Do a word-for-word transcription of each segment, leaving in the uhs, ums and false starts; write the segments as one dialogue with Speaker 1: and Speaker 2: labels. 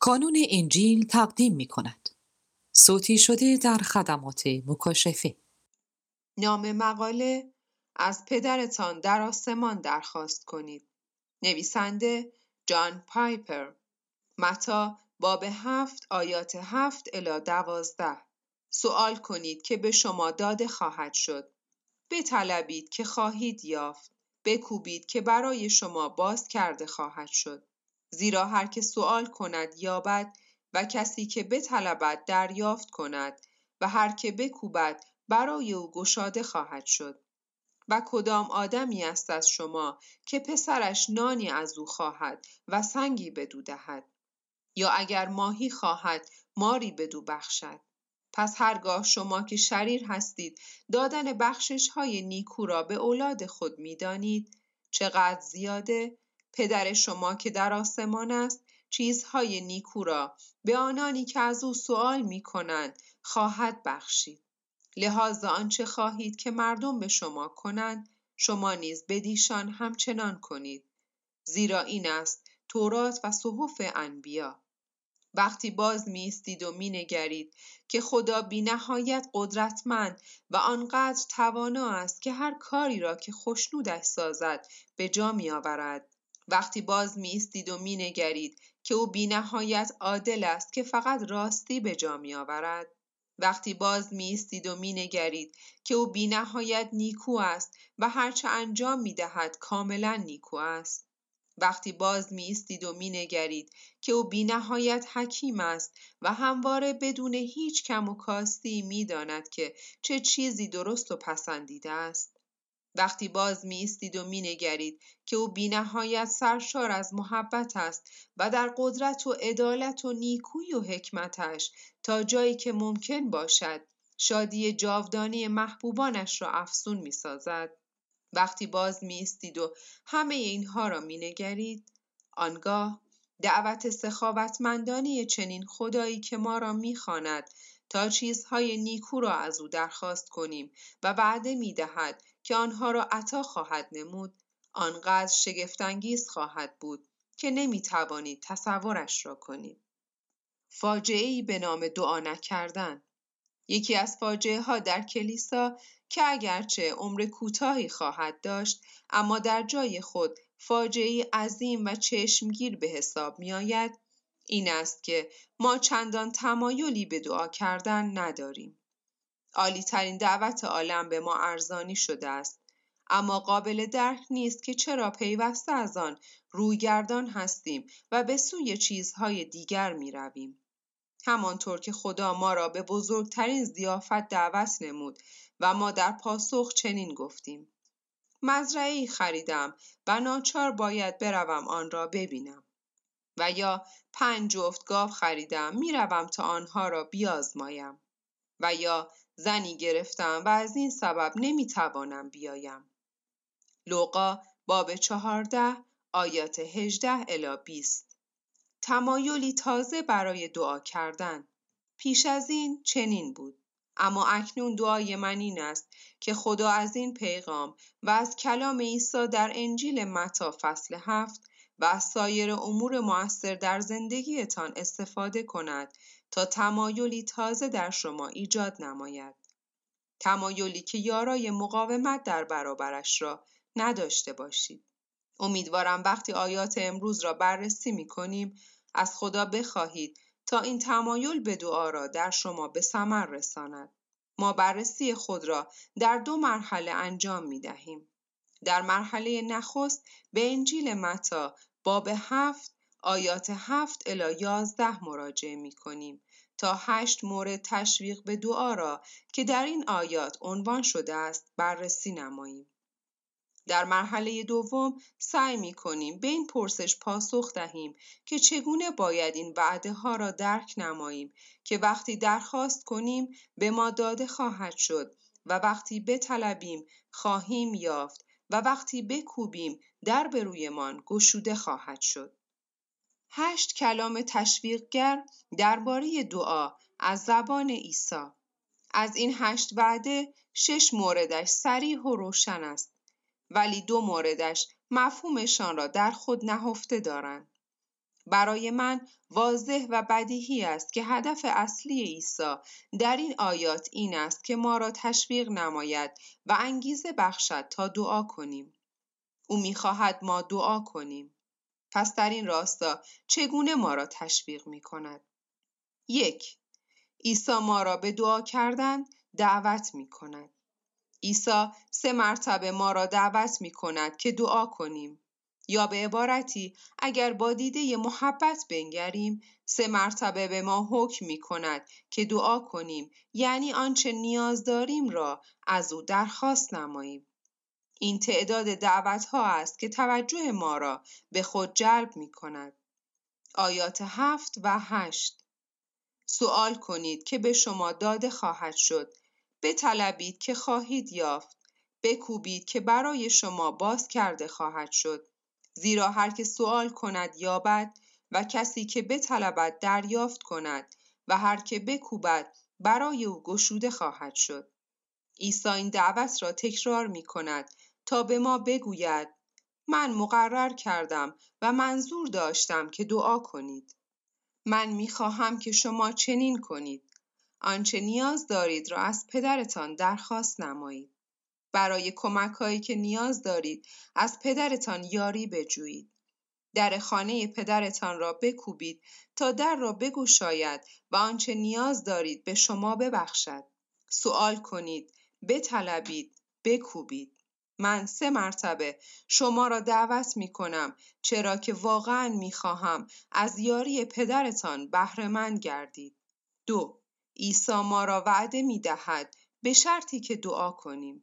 Speaker 1: کانون انجیل تقدیم می کند. صوتی شده در خدمات مکاشفه.
Speaker 2: نام مقاله از پدرتان در آسمان درخواست کنید. نویسنده جان پایپر. متی باب هفت آیات هفت الی دوازده. سوال کنید که به شما داده خواهد شد. بطلبید که خواهید یافت. بکوبید که برای شما باز کرده خواهد شد. زیرا هر که سوال کند یابد و کسی که بطلبد دریافت کند و هر که بکوبد برای او گشاده خواهد شد. و کدام آدمی است از شما که پسرش نانی از او خواهد و سنگی بدو دهد؟ یا اگر ماهی خواهد ماری بدو بخشد؟ پس هرگاه شما که شریر هستید دادن بخشش های نیکو را به اولاد خود می دانید، چقدر زیاده پدر شما که در آسمان است چیزهای نیکو را به آنانی که از او سؤال می کنند خواهد بخشید. لذا آنچه خواهید که مردم به شما کنند شما نیز بدیشان همچنان کنید، زیرا این است تورات و صحف انبیا. وقتی باز می ایستید و می نگرید که خدا بی نهایت قدرتمند و آنقدر توانا است که هر کاری را که خوشنودش سازد به جا می آورد. وقتی باز می ایستید و می نگرید که او بی نهایت عادل است که فقط راستی به جا می آورد. وقتی باز می ایستید و می نگرید که او بی نهایت نیکو است و هرچه انجام می دهد کاملا نیکو است. وقتی باز می ایستید و می نگرید که او بی نهایت حکیم است و همواره بدون هیچ کم و کاستی می داند که چه چیزی درست و پسندیده است. وقتی باز می ایستید و می نگرید که او بی نهایت سرشار از محبت است و در قدرت و عدالت و نیکویی و حکمتش تا جایی که ممکن باشد شادی جاودانی محبوبانش را افزون می سازد. وقتی باز می ایستید و همه اینها را می نگرید، آنگاه دعوت سخاوتمندانه چنین خدایی که ما را می خواند تا چیزهای نیکو را از او درخواست کنیم و وعده می دهد که آنها را عطا خواهد نمود، آنقدر شگفت‌انگیز خواهد بود که نمی توانید تصورش را کنید. فاجعه‌ای به نام دعا نکردن. یکی از فاجعه ها در کلیسا که اگرچه عمر کوتاهی خواهد داشت اما در جای خود فاجعه‌ای عظیم و چشمگیر به حساب می آید این است که ما چندان تمایلی به دعا کردن نداریم. عالی ترین دعوت عالم به ما ارزانی شده است، اما قابل درک نیست که چرا پیوسته از آن رویگردان هستیم و به سوی چیزهای دیگر می رویم. همانطور که خدا ما را به بزرگترین ضیافت دعوت نمود و ما در پاسخ چنین گفتیم: مزرعه‌ای خریدم و ناچار باید بروم آن را ببینم. و یا پنج جفت گاو خریدم میروم تا آنها را بیازمایم. و یا زنی گرفتم و از این سبب نمیتوانم بیایم. لوقا باب چهارده آیات هجده الی بیست. تمایلی تازه برای دعا کردن. پیش از این چنین بود، اما اکنون دعای من این است که خدا از این پیغام و از کلام عیسی در انجیل متی فصل هفت و از سایر امور مؤثر در زندگیتان استفاده کند تا تمایلی تازه در شما ایجاد نماید. تمایلی که یارای مقاومت در برابرش را نداشته باشید. امیدوارم وقتی آیات امروز را بررسی می کنیم از خدا بخواهید تا این تمایل به دعا را در شما به ثمر رساند. ما بررسی خود را در دو مرحله انجام می دهیم. در مرحله نخست به انجیل متی باب هفت آیات هفت الی یازده مراجعه می کنیم تا هشت مورد تشویق به دعا را که در این آیات عنوان شده است بررسی نماییم. در مرحله دوم سعی می کنیم به این پرسش پاسخ دهیم که چگونه باید این وعده ها را درک نماییم که وقتی درخواست کنیم به ما داده خواهد شد و وقتی بطلبیم خواهیم یافت و وقتی بکوبیم در به رویمان گشوده خواهد شد. هشت کلام تشویقگر درباره دعا از زبان عیسی. از این هشت وعده شش موردش صریح و روشن است، ولی دو موردش مفهومشان را در خود نهفته دارند. برای من واضح و بدیهی است که هدف اصلی عیسی در این آیات این است که ما را تشویق نماید و انگیزه بخشد تا دعا کنیم. او می‌خواهد ما دعا کنیم. پس در این راستا چگونه ما را تشویق می‌کند؟ یک، عیسی ما را به دعا کردن دعوت می‌کند. عیسی سه مرتبه ما را دعوت می‌کند که دعا کنیم. یا به عبارتی اگر با دیده محبت بنگریم، سه مرتبه به ما حکم می‌کند که دعا کنیم، یعنی آنچه نیاز داریم را از او درخواست نماییم. این تعداد دعوت‌ها است که توجه ما را به خود جلب می‌کند. آیات هفت و هشت. سؤال کنید که به شما داده خواهد شد. بطلبید که خواهید یافت. بکوبید که برای شما باز کرده خواهد شد. زیرا هر که سؤال کند یابد و کسی که بطلبد دریافت کند و هر که بکوبد برای او گشوده خواهد شد. عیسی این دعوت را تکرار می کند تا به ما بگوید من مقرر کردم و منظور داشتم که دعا کنید. من می‌خواهم که شما چنین کنید. آنچه نیاز دارید را از پدرتان درخواست نمایید. برای کمک‌هایی که نیاز دارید از پدرتان یاری بجویید. در خانه پدرتان را بکوبید تا در را بگشاید و آنچه نیاز دارید به شما ببخشد. سؤال کنید، بطلبید، بکوبید. من سه مرتبه شما را دعوت می کنم چرا که واقعا می خواهم از یاری پدرتان بهره مند گردید. دو، عیسی ما را وعده می دهد به شرطی که دعا کنیم.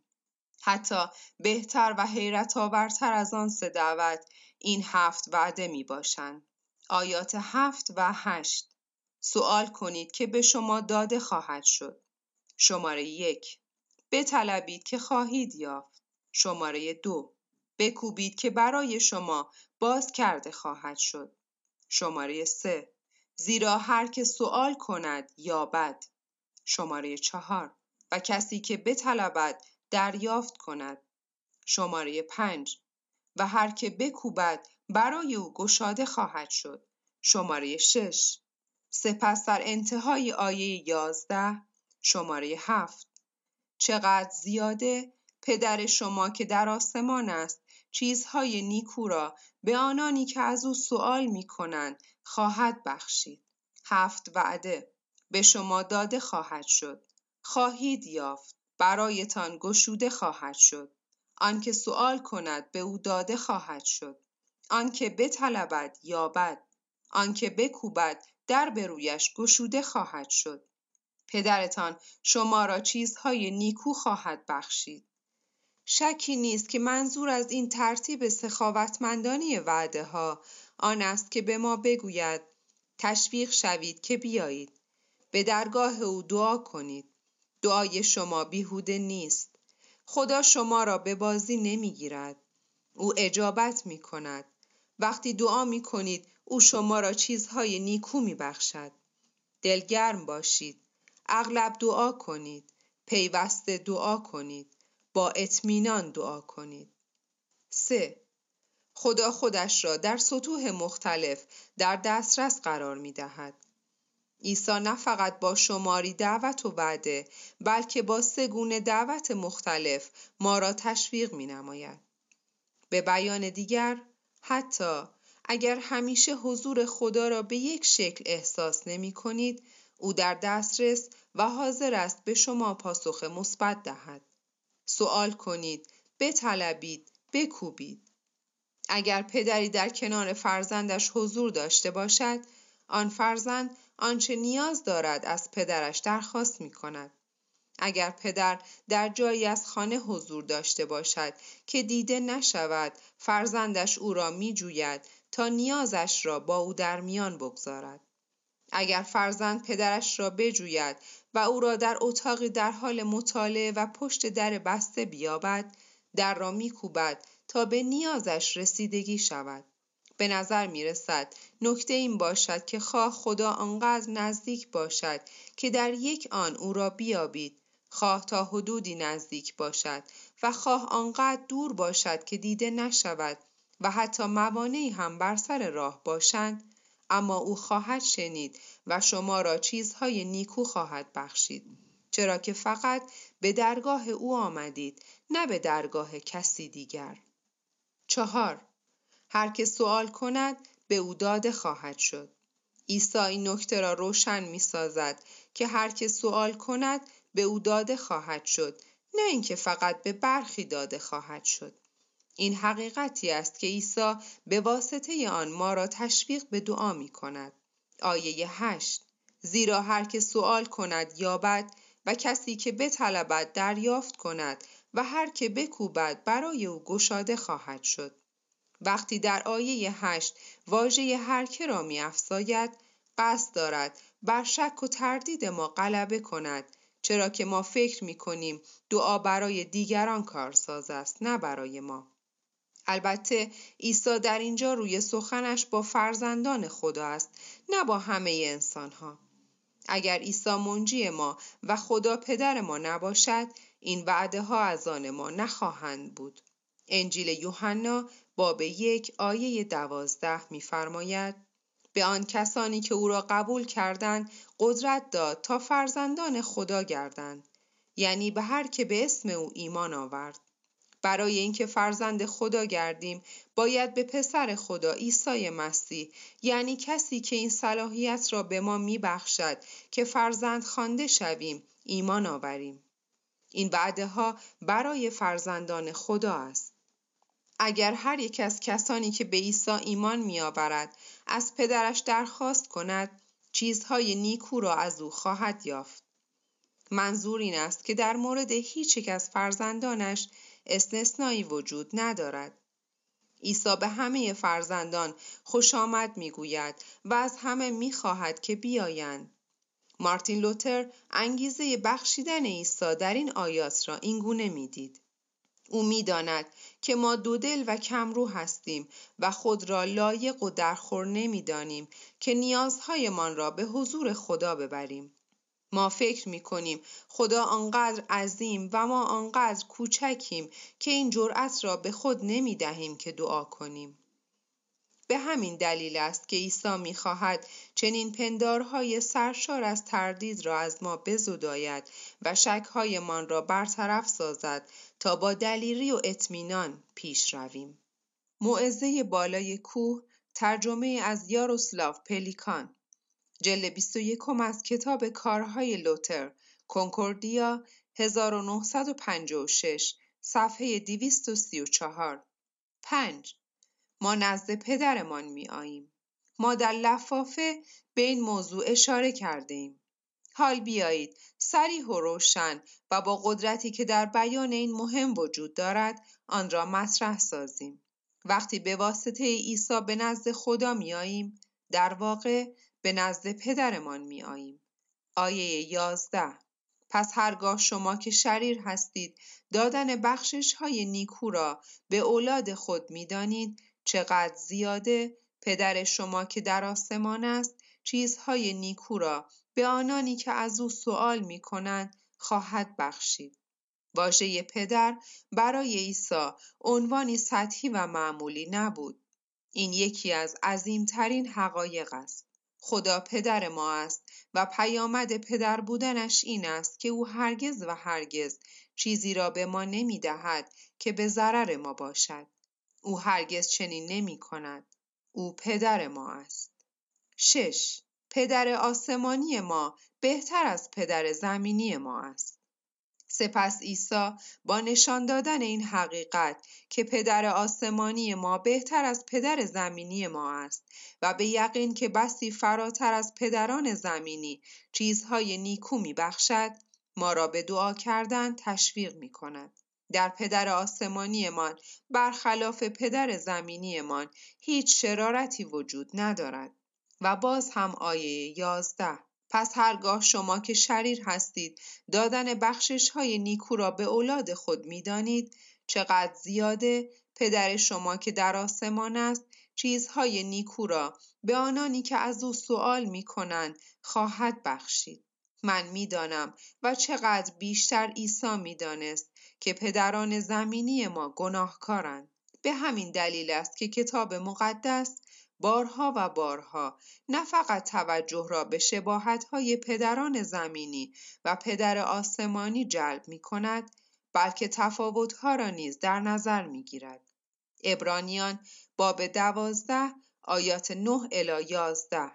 Speaker 2: حتی بهتر و حیرت آورتر از آن سه دعوت این هفت وعده می باشند. آیات هفت و هشت. سؤال کنید که به شما داده خواهد شد. شماره یک، بطلبید که خواهید یافت. شماره دو، بکوبید که برای شما باز کرده خواهد شد. شماره سه، زیرا هر که سؤال کند یابد. شماره چهار، و کسی که بطلبد دریافت کند. شماره پنج، و هر که بکوبد برای او گشاده خواهد شد. شماره شش، سپس در انتهای آیه یازده، شماره هفت، چقدر زیاده پدر شما که در آسمان است چیزهای نیکو را به آنانی که از او سؤال می کنند خواهد بخشید. هفت وعده به شما داده خواهد شد. خواهید یافت. برایتان گشوده خواهد شد. آنکه سؤال کند به او داده خواهد شد. آنکه بطلبد یابد. آنکه بکوبد در به رویش گشوده خواهد شد. پدرتان شما را چیزهای نیکو خواهد بخشید. شکی نیست که منظور از این ترتیب سخاوتمندانه وعده ها آن است که به ما بگوید تشویق شوید که بیایید. به درگاه او دعا کنید. دعای شما بیهوده نیست. خدا شما را به بازی نمی گیرد. او اجابت می کند. وقتی دعا می کنید او شما را چیزهای نیکو می بخشد. دلگرم باشید. اغلب دعا کنید. پیوسته دعا کنید. با اطمینان دعا کنید. سه. خدا خودش را در سطوح مختلف در دسترس قرار می دهد. عیسی نه فقط با شماری دعوت و وعده بلکه با سه گونه دعوت مختلف ما را تشویق می نماید. به بیان دیگر، حتی اگر همیشه حضور خدا را به یک شکل احساس نمی کنید، او در دسترس و حاضر است به شما پاسخ مثبت دهد. سؤال کنید، بطلبید، بکوبید. اگر پدری در کنار فرزندش حضور داشته باشد، آن فرزند آنچه نیاز دارد از پدرش درخواست می کند. اگر پدر در جایی از خانه حضور داشته باشد که دیده نشود، فرزندش او را می جوید تا نیازش را با او در میان بگذارد. اگر فرزند پدرش را بجوید و او را در اتاقی در حال مطالعه و پشت در بسته بیابد، در را می کوبد تا به نیازش رسیدگی شود. به نظر می رسد نکته این باشد که خواه خدا آنقدر نزدیک باشد که در یک آن او را بیابید، خواه تا حدودی نزدیک باشد و خواه آنقدر دور باشد که دیده نشود و حتی موانعی هم بر سر راه باشند، اما او خواهد شنید و شما را چیزهای نیکو خواهد بخشید، چرا که فقط به درگاه او آمدید، نه به درگاه کسی دیگر. چهار. هر که سوال کند به او داده خواهد شد. عیسی این نکته را روشن می سازد که هر که سوال کند به او داده خواهد شد، نه اینکه فقط به برخی داده خواهد شد. این حقیقتی است که عیسی به واسطه آن ما را تشویق به دعا می کند. آیه هشت: زیرا هر که سوال کند یابد و کسی که بطلبد دریافت کند و هر که بکوبد برای او گشاده خواهد شد. وقتی در آیه هشت واژه هر که را می افزاید، قصد دارد بر شک و تردید ما غلبه کند، چرا که ما فکر می کنیم دعا برای دیگران کارساز است، نه برای ما. البته عیسی در اینجا روی سخنش با فرزندان خدا است، نه با همه انسان ها. اگر عیسی منجی ما و خدا پدر ما نباشد، این وعده ها از آن ما نخواهند بود. انجیل یوحنا باب یک آیه دوازده می‌فرماید: به آن کسانی که او را قبول کردند قدرت داد تا فرزندان خدا گردند، یعنی به هر که به اسم او ایمان آورد. برای اینکه فرزند خدا گردیم باید به پسر خدا عیسی مسیح، یعنی کسی که این صلاحیت را به ما میبخشد که فرزند خوانده شویم، ایمان آوریم. این وعده ها برای فرزندان خدا است. اگر هر یک از کسانی که به عیسی ایمان میآورد از پدرش درخواست کند، چیزهای نیکو را از او خواهد یافت. منظور این است که در مورد هیچ یک از فرزندانش استثنایی وجود ندارد. عیسی به همه فرزندان خوش آمد میگوید و از همه میخواهد که بیایند. مارتین لوتر انگیزه بخشیدن عیسی در این آیات را این گونه میدید: او میداند که ما دودل و کمرو هستیم و خود را لایق و درخور نمیدانیم که نیازهایمان را به حضور خدا ببریم. ما فکر میکنیم خدا آنقدر عظیم و ما آنقدر کوچکیم که این جرأت را به خود نمیدهیم که دعا کنیم. به همین دلیل است که عیسی میخواهد چنین پندارهای سرشار از تردید را از ما بزداید و شکهایمان را برطرف سازد تا با دلیری و اطمینان پیش رویم. موعظه بالای کوه، ترجمه از یاروسلاو پلیکان، جلد بیست و یک از کتاب کارهای لوتر، کنکوردیا هزار و نهصد و پنجاه و شش، صفحه دویست و سی و چهار. پنج. ما نزد پدرمان می آییم. ما در لفافه به این موضوع اشاره کرده ایم. حال بیایید صریح و روشن و با قدرتی که در بیان این مهم وجود دارد آن را مطرح سازیم. وقتی به واسطه عیسی به نزد خدا می آییم، در واقع به نزد پدرمان می آییم. آیه یازده: پس هرگاه شما که شریر هستید دادن بخشش های نیکو را به اولاد خود می دانید، چقدر زیاده پدر شما که در آسمان است چیزهای نیکو را به آنانی که از او سؤال می کنند خواهد بخشید. واژه پدر برای عیسی عنوانی سطحی و معمولی نبود. این یکی از عظیمترین حقایق است. خدا پدر ما است و پیامد پدر بودنش این است که او هرگز و هرگز چیزی را به ما نمی دهد که به ضرر ما باشد. او هرگز چنین نمی کند. او پدر ما است. شش. پدر آسمانی ما بهتر از پدر زمینی ما است. سپس عیسی با نشان دادن این حقیقت که پدر آسمانی ما بهتر از پدر زمینی ما است و به یقین که بسی فراتر از پدران زمینی چیزهای نیکو می بخشد، ما را به دعا کردن تشویق می کند. در پدر آسمانیمان برخلاف پدر زمینیمان هیچ شرارتی وجود ندارد. و باز هم آیه یازده: پس هرگاه شما که شریر هستید دادن بخشش های نیکو را به اولاد خود می دانید، چقدر زیاده پدر شما که در آسمان است چیزهای نیکو را به آنانی که از او سؤال می کنند خواهد بخشید. من می دانم و چقدر بیشتر عیسی می دانست که پدران زمینی ما گناهکارند. به همین دلیل است که کتاب مقدس بارها و بارها نه فقط توجه را به شباهت‌های پدران زمینی و پدر آسمانی جلب می‌کند، بلکه تفاوت‌ها را نیز در نظر می‌گیرد. عبرانیان باب دوازده آیات نه الی یازده،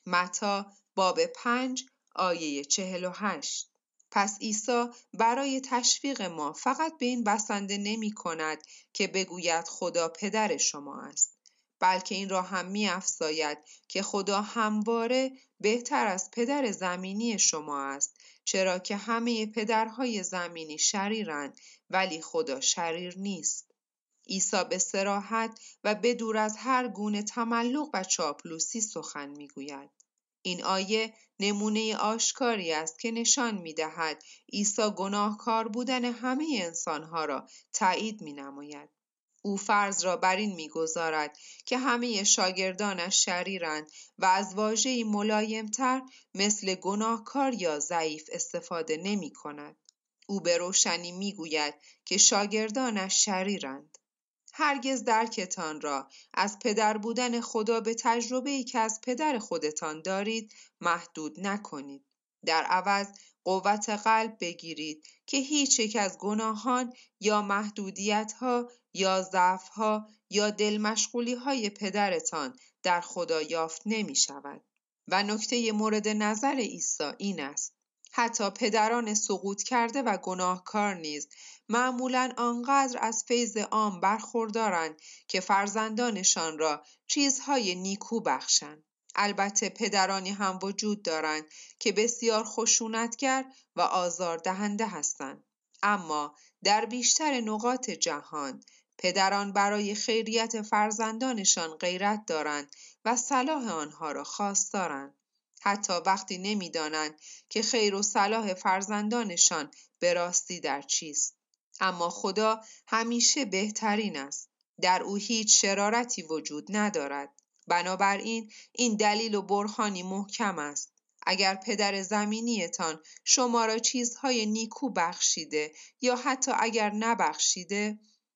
Speaker 2: متی باب پنج آیه چهل و هشت. پس عیسی برای تشویق ما فقط به این بسنده نمی کند که بگوید خدا پدر شما است، بلکه این را هم می افزاید که خدا همواره بهتر از پدر زمینی شما است، چرا که همه پدرهای زمینی شریرند ولی خدا شریر نیست. عیسی به صراحت و بدور از هر گونه تملق و چاپلوسی سخن میگوید. این آیه نمونه آشکاری است که نشان می‌دهد عیسی گناهکار بودن همه انسانها را تایید می‌نماید. او فرض را بر این می‌گذارد که همه شاگردانش شریرند و از واژه‌ای ملایم‌تر مثل گناهکار یا ضعیف استفاده نمی‌کند. او به روشنی می‌گوید که شاگردانش شریرند. هرگز درکتان را از پدر بودن خدا به تجربه‌ای که از پدر خودتان دارید محدود نکنید. در عوض قوت قلب بگیرید که هیچ یک از گناهان یا محدودیت‌ها یا ضعف‌ها یا دلمشغولی‌های پدرتان در خدا یافت نمی‌شود. و نکته مورد نظر عیسی این است: حتی پدران سقوط کرده و گناهکار نیز معمولاً آنقدر از فیض عام برخوردارند که فرزندانشان را چیزهای نیکو بخشند. البته پدرانی هم وجود دارند که بسیار خشونتگر و آزاردهنده هستند، اما در بیشتر نقاط جهان پدران برای خیریت فرزندانشان غیرت دارند و صلاح آنها را خواستارند، حتی وقتی نمی‌دانند که خیر و صلاح فرزندانشان به راستی در چیست. اما خدا همیشه بهترین است. در او هیچ شرارتی وجود ندارد. بنابراین این دلیل و برهانی محکم است. اگر پدر زمینیتان شما را چیزهای نیکو بخشیده یا حتی اگر نبخشیده،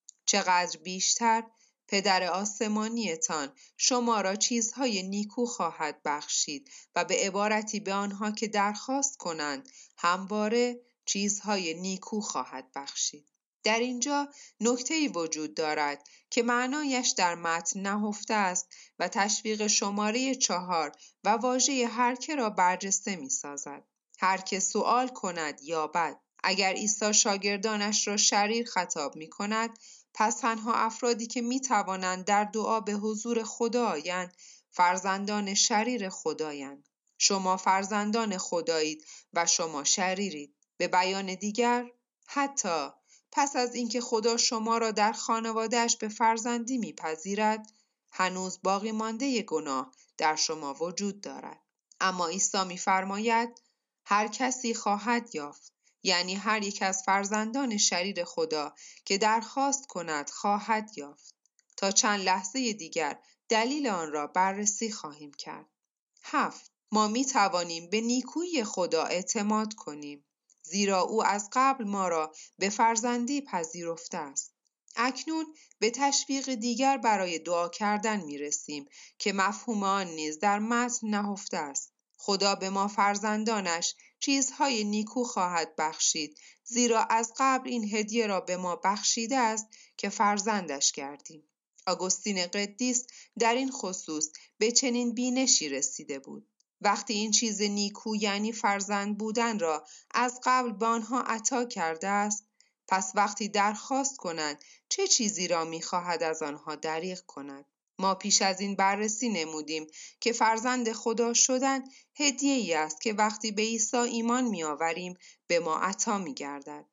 Speaker 2: چقدر بیشتر پدر آسمانیتان شما را چیزهای نیکو خواهد بخشید و به عبارتی به آنها که درخواست کنند همواره چیزهای نیکو خواهد بخشید. در اینجا نکته‌ای وجود دارد که معنایش در متن نهفته است و تشویق شماره چهار و واژه هر که را برجسته می سازد. هر که سؤال کند یابد. اگر عیسی شاگردانش را شریر خطاب می کند، پس تنها افرادی که می توانند در دعا به حضور خدا آیند فرزندان شریر خدایند. شما فرزندان خدایید و شما شریرید. به بیان دیگر، حتی پس از اینکه خدا شما را در خانواده‌اش به فرزندی میپذیرد، هنوز باقی مانده گناه در شما وجود دارد. اما عیسی میفرماید هر کسی خواهد یافت، یعنی هر یک از فرزندان شریر خدا که درخواست کند خواهد یافت. تا چند لحظه دیگر دلیل آن را بررسی خواهیم کرد. هفت. ما می توانیم به نیکویی خدا اعتماد کنیم، زیرا او از قبل ما را به فرزندی پذیرفته است. اکنون به تشویق دیگر برای دعا کردن می رسیم که مفهوم آن نیز در متن نهفته است. خدا به ما فرزندانش چیزهای نیکو خواهد بخشید، زیرا از قبل این هدیه را به ما بخشیده است که فرزندش گردیم. آگوستین قدیس در این خصوص به چنین بینشی رسیده بود: وقتی این چیز نیکو یعنی فرزند بودن را از قبل به آنها عطا کرده است، پس وقتی درخواست کنند چه چیزی را می‌خواهد از آنها دریغ کند. ما پیش از این بررسی نمودیم که فرزند خدا شدن هدیه‌ای است که وقتی به عیسی ایمان می‌آوریم به ما عطا می‌گردد.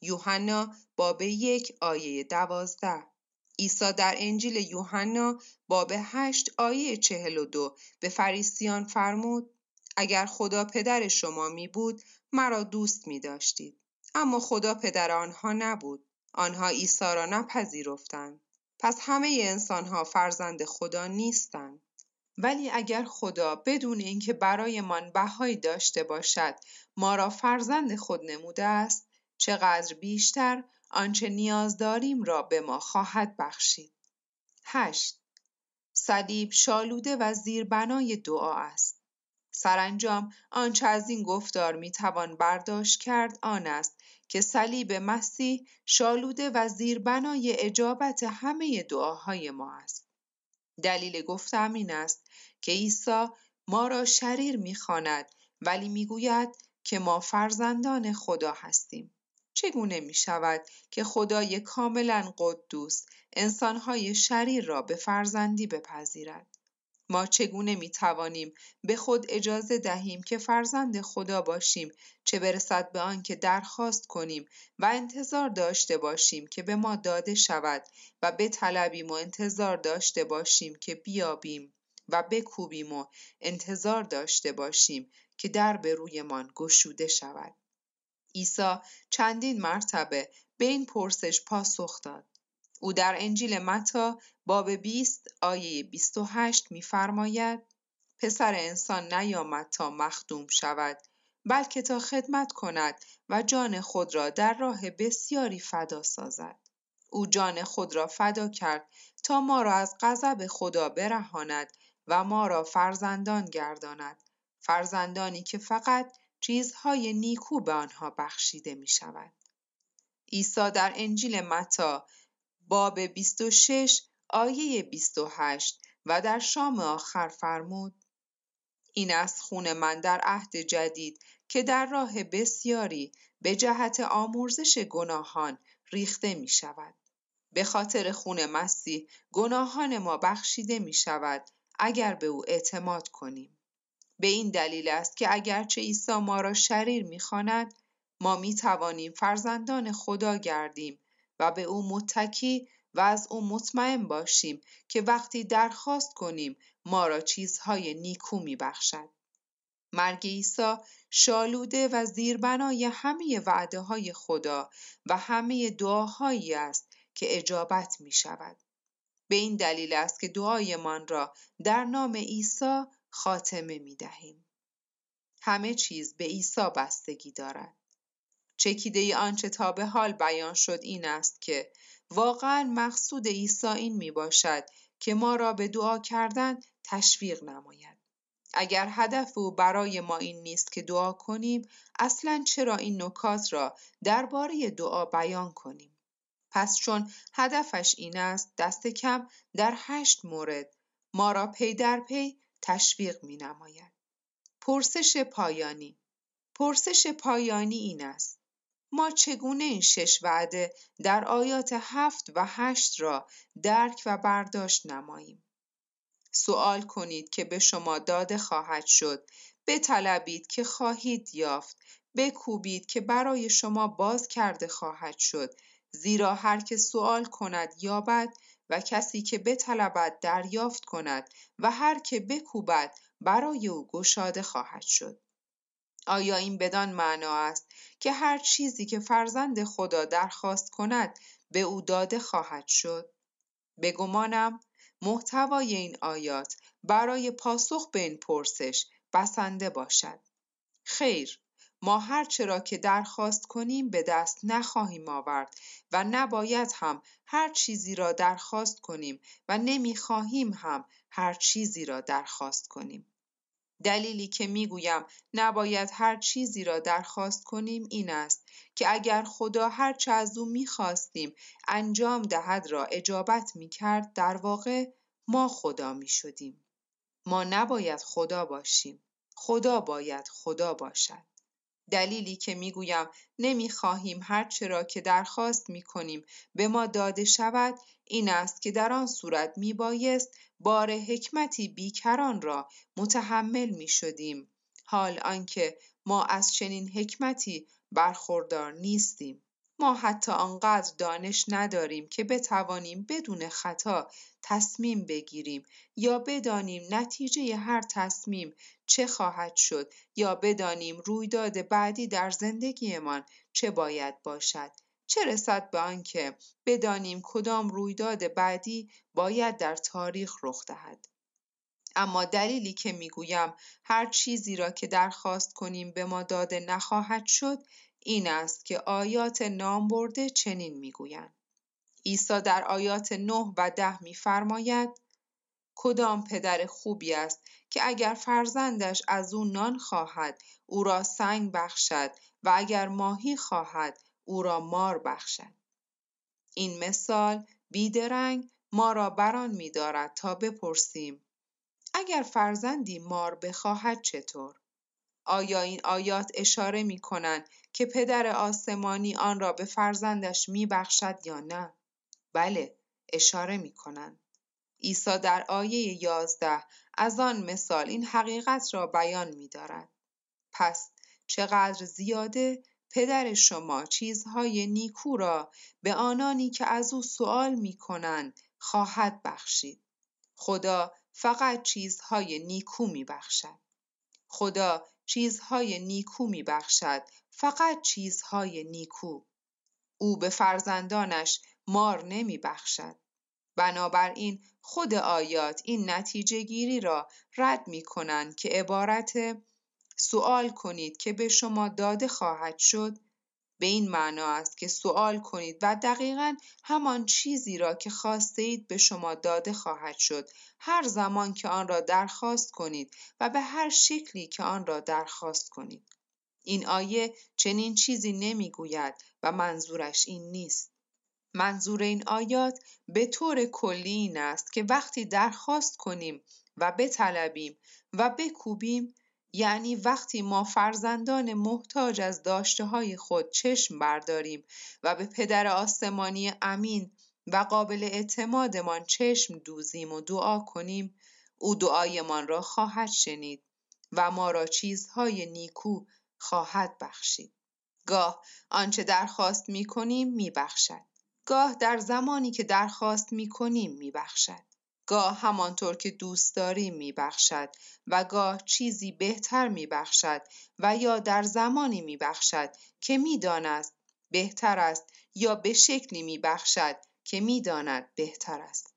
Speaker 2: یوحنا باب یک آیه دوازده. عیسی در انجیل یوحنا باب هشت آیه چهل و دو به فریسیان فرمود: اگر خدا پدر شما می بود مرا دوست می داشتید. اما خدا پدر آنها نبود. آنها عیسی را نپذیرفتند. پس همه انسانها فرزند خدا نیستند. ولی اگر خدا بدون اینکه برایمان بهایی داشته باشد ما را فرزند خود نموده است، چقدر بیشتر آنچه نیاز داریم را به ما خواهد بخشید. هشت. صلیب شالوده و زیربنای دعا است. سرانجام آنچه از این گفتار میتوان برداشت کرد آن است که صلیب مسیح شالوده و زیربنای اجابت همه دعاهای ما است. دلیل گفتم این است که عیسی ما را شریر می‌خواند ولی میگوید که ما فرزندان خدا هستیم. چگونه می شود که خدای کاملا قدوس انسانهای شریر را به فرزندی بپذیرد؟ ما چگونه می توانیم به خود اجازه دهیم که فرزند خدا باشیم، چه برسد به آن که درخواست کنیم و انتظار داشته باشیم که به ما داده شود و بطلبیم و انتظار داشته باشیم که بیابیم و بکوبیم و انتظار داشته باشیم که در به رویمان گشوده شود. عیسی چندین مرتبه به این پرسش پاسخ داد. او در انجیل متی باب بیست آیه بیست و هشت می‌فرماید: پسر انسان نیامد تا مخدوم شود، بلکه تا خدمت کند و جان خود را در راه بسیاری فدا سازد. او جان خود را فدا کرد تا ما را از غضب خدا برهاند و ما را فرزندان گرداند، فرزندانی که فقط چیزهای نیکو به آنها بخشیده می شود. عیسی در انجیل متی باب بیست و شش آیه بیست و هشت و در شام آخر فرمود: این است خون من در عهد جدید که در راه بسیاری به جهت آمرزش گناهان ریخته می شود. به خاطر خون مسیح گناهان ما بخشیده می شود اگر به او اعتماد کنیم. به این دلیل است که اگرچه عیسی ما را شریر می‌خواند، ما می‌توانیم فرزندان خدا گردیم و به او متکی و از او مطمئن باشیم که وقتی درخواست کنیم ما را چیزهای نیکو می‌بخشد. مرگ عیسی شالوده و زیربنای همه وعده‌های خدا و همه دعاهایی است که اجابت می‌شود. به این دلیل است که دعایمان را در نام عیسی خاتمه می‌دهیم. همه چیز به عیسی بستگی دارد. چکیده آنچه تا به حال بیان شد این است که واقعاً مقصود عیسی این میباشد که ما را به دعا کردن تشویق نماید. اگر هدف او برای ما این نیست که دعا کنیم، اصلاً چرا این نکات را درباره دعا بیان کنیم؟ پس چون هدفش این است، دست کم در هشت مورد ما را پی در پی تشویق می نماید. پرسش پایانی پرسش پایانی این است: ما چگونه این شش وعده در آیات هفت و هشت را درک و برداشت نماییم؟ سوال کنید که به شما داده خواهد شد، بطلبید که خواهید یافت، بکوبید که برای شما باز کرده خواهد شد، زیرا هر که سوال کند یابد و کسی که بطلبد دریافت کند و هر که بکوبد برای او گشاده خواهد شد. آیا این بدان معنا است که هر چیزی که فرزند خدا درخواست کند به او داده خواهد شد؟ به گمانم محتوای این آیات برای پاسخ به این پرسش بسنده باشد. خیر، ما هر چرا که درخواست کنیم به دست نخواهیم آورد و نباید هم هر چیزی را درخواست کنیم و نمیخواهیم هم هر چیزی را درخواست کنیم. دلیلی که میگویم نباید هر چیزی را درخواست کنیم این است که اگر خدا هر چه از او میخواستیم انجام دهد را اجابت میکرد، در واقع ما خدا میشدیم. ما نباید خدا باشیم، خدا باید خدا باشد. دلیلی که میگویم نمیخواهیم هر چه را که درخواست میکنیم به ما داده شود این است که در آن صورت میبایست بار حکمتی بیکران را متحمل میشدیم، حال آنکه ما از چنین حکمتی برخوردار نیستیم. ما حتی آنقدر دانش نداریم که بتوانیم بدون خطا تصمیم بگیریم یا بدانیم نتیجه هر تصمیم چه خواهد شد یا بدانیم رویداد بعدی در زندگیمان چه باید باشد، چه رسد به آنکه بدانیم کدام رویداد بعدی باید در تاریخ رخ دهد. اما دلیلی که میگویم هر چیزی را که درخواست کنیم به ما داده نخواهد شد این است که آیات نامبرده چنین میگویند. عیسی در آیات نه و ده میفرماید: کدام پدر خوبی است که اگر فرزندش از او نان خواهد او را سنگ بخشد و اگر ماهی خواهد او را مار بخشد. این مثال بیدرنگ ما را بران می‌دارد تا بپرسیم اگر فرزندی مار بخواهد چطور؟ آیا این آیات اشاره می‌کنند که پدر آسمانی آن را به فرزندش می‌بخشد یا نه؟ بله، اشاره می‌کنند. عیسی در آیه یازده از آن مثال این حقیقت را بیان می‌دارد. پس چقدر زیاده پدر شما چیزهای نیکو را به آنانی که از او سؤال می‌کنند خواهد بخشید. خدا فقط چیزهای نیکو می‌بخشد. خدا چیزهای نیکو می‌بخشد، فقط چیزهای نیکو. او به فرزندانش مار نمی‌بخشد. بنابراین خود آیات این نتیجه گیری را رد می کنند که عبارت سؤال کنید که به شما داده خواهد شد به این معنا است که سؤال کنید و دقیقاً همان چیزی را که خواسته اید به شما داده خواهد شد هر زمان که آن را درخواست کنید و به هر شکلی که آن را درخواست کنید. این آیه چنین چیزی نمیگوید و منظورش این نیست. منظور این آیات به طور کلی این است که وقتی درخواست کنیم و بطلبیم و بکوبیم، یعنی وقتی ما فرزندان محتاج از داشته‌های خود چشم برداریم و به پدر آسمانی امین و قابل اعتمادمان چشم دوزیم و دعا کنیم، او دعایمان را خواهد شنید و ما را چیزهای نیکو خواهد بخشید. گاه آنچه درخواست می‌کنیم می‌بخشد. گاه در زمانی که درخواست می‌کنیم می‌بخشد. گاه همانطور که دوست داریم می‌بخشد و گاه چیزی بهتر می‌بخشد و یا در زمانی می‌بخشد که می‌داند بهتر است یا به شکلی می‌بخشد که می‌داند بهتر است.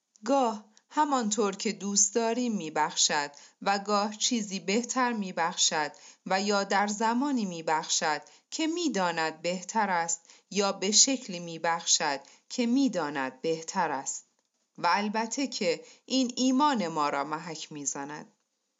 Speaker 2: گاه همانطور که دوست داریم می‌بخشد و گاه چیزی بهتر می‌بخشد و یا در زمانی می‌بخشد که می‌داند بهتر است یا به شکلی می‌بخشد که می‌داند بهتر است. و البته که این ایمان ما را محک می‌زند.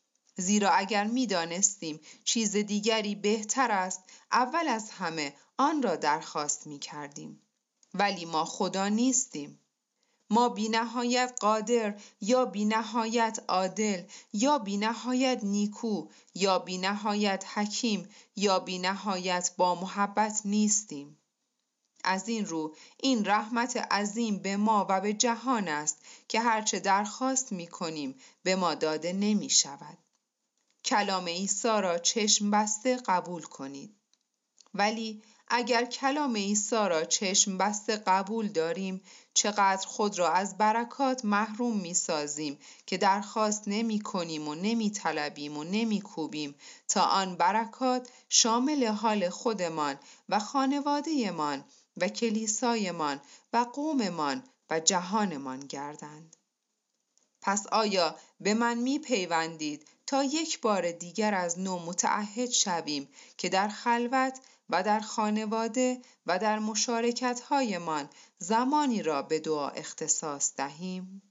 Speaker 2: زیرا اگر می‌دانستیم چیز دیگری بهتر است، اول از همه آن را درخواست می‌کردیم. ولی ما خدا نیستیم. ما بی نهایت قادر یا بی نهایت عادل یا بی نهایت نیکو یا بی نهایت حکیم یا بی نهایت با محبت نیستیم. از این رو این رحمت عظیم به ما و به جهان است که هرچه درخواست می کنیم به ما داده نمی شود. کلام عیسی را چشم بسته قبول کنید. ولی اگر کلام عیسی را چشم بسته قبول داریم، چقدر خود را از برکات محروم می سازیم که درخواست نمی کنیم و نمی طلبیم و نمی کوبیم تا آن برکات شامل حال خودمان و خانواده‌مان و کلیسایمان و قوممان و جهانمان گردند. پس آیا به من می پیوندید تا یک بار دیگر از نو متعهد شویم که در خلوت و در خانواده و در مشارکت‌هایمان زمانی را به دعا اختصاص دهیم؟